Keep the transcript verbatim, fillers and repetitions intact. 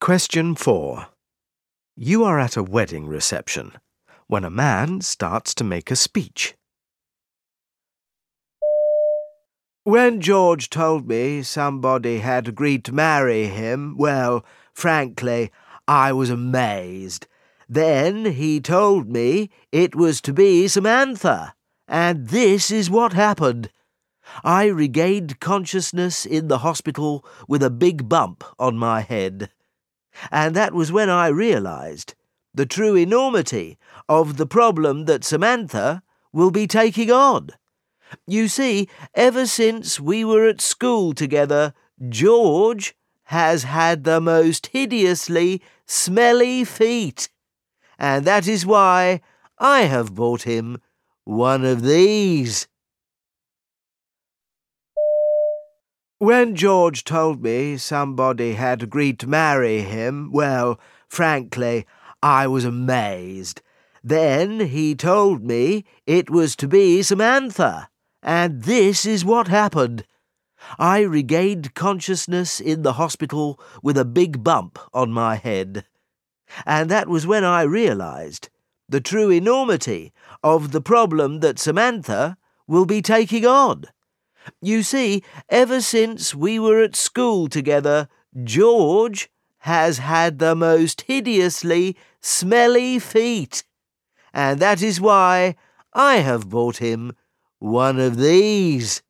Question four. You are at a wedding reception when a man starts to make a speech. When George told me somebody had agreed to marry him, well, frankly, I was amazed. Then he told me it was to be Samantha, and this is what happened. I regained consciousness in the hospital with a big bump on my head. And that was when I realized the true enormity of the problem that Samantha will be taking on. You see, ever since we were at school together, George has had the most hideously smelly feet. And that is why I have bought him one of these. When George told me somebody had agreed to marry him, well, frankly, I was amazed. Then he told me it was to be Samantha, and this is what happened. I regained consciousness in the hospital with a big bump on my head. And that was when I realized the true enormity of the problem that Samantha will be taking on. You see, ever since we were at school together, George has had the most hideously smelly feet. And that is why I have bought him one of these.